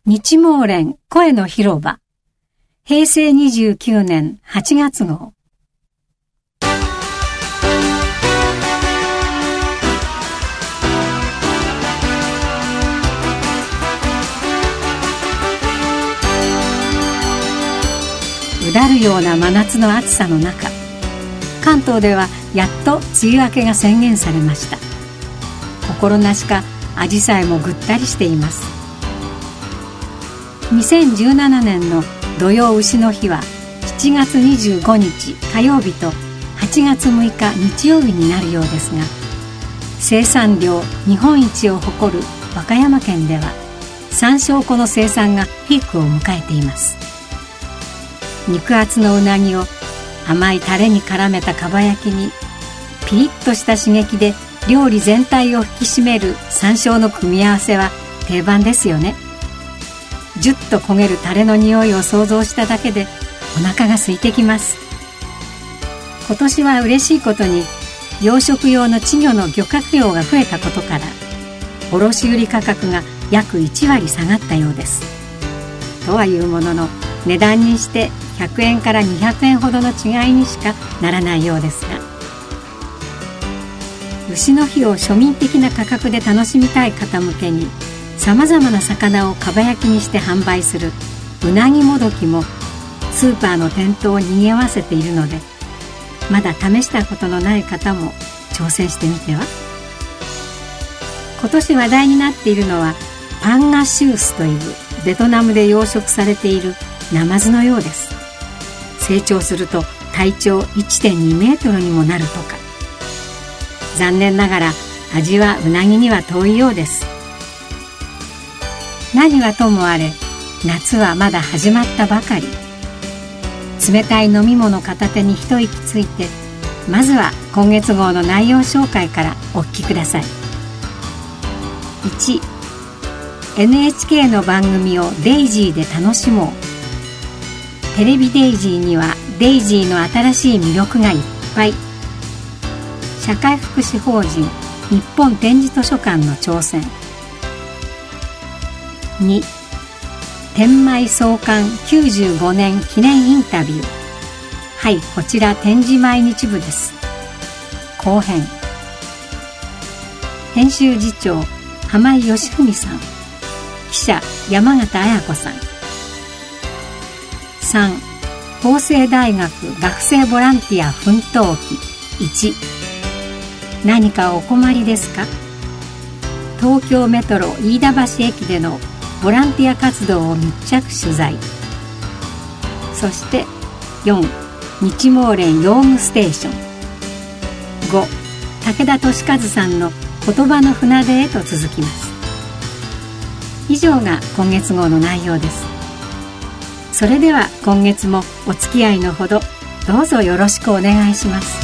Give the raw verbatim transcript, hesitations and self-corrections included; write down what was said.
日毛連声の広場、へいせいにじゅうきゅうねんはちがつ号。うだるような真夏の暑さの中、関東ではやっと梅雨明けが宣言されました。心なしかアジサイもぐったりしています。にせんじゅうななねんの土用丑の日はしちがつにじゅうごにち火曜日とはちがつむいか日曜日になるようですが、生産量日本一を誇る和歌山県では山椒粉の生産がピークを迎えています。肉厚のうなぎを甘いタレに絡めたかば焼きに、ピリッとした刺激で料理全体を引き締める山椒の組み合わせは定番ですよね。ジュッと焦げるタレの匂いを想像しただけでお腹が空いてきます。今年は嬉しいことに養殖用の稚魚の漁獲量が増えたことから、卸売価格が約いちわり下がったようです。とはいうものの、値段にしてひゃくえんからにひゃくえんほどの違いにしかならないようですが、丑の日を庶民的な価格で楽しみたい方向けに、さまざまな魚をかば焼きにして販売するうなぎもどきもスーパーの店頭をにぎわせているので、まだ試したことのない方も挑戦してみては。今年話題になっているのはパンガシュースというベトナムで養殖されているナマズのようです。成長すると体長 いってんにメートルにもなるとか。残念ながら味はうなぎには遠いようです。何はともあれ、夏はまだ始まったばかり。冷たい飲み物片手に一息ついて、まずは今月号の内容紹介からお聞きください。いち、エヌエイチケー の番組をデイジーで楽しもう。テレビデイジーにはデイジーの新しい魅力がいっぱい。社会福祉法人日本点字図書館の挑戦。に、天米創刊きゅうじゅうごねん記念インタビュー。はい、こちら点字毎日部です。後編。編集次長浜井義文さん、記者山形綾子さん。さん、法政大学学生ボランティア奮闘記いち。何かお困りですか？東京メトロ飯田橋駅でのボランティア活動を密着取材。そしてよん、日毛連用具ステーション。ご、武田俊和さんの言葉の船出へと続きます。以上が今月号の内容です。それでは今月もお付き合いのほどどうぞよろしくお願いします。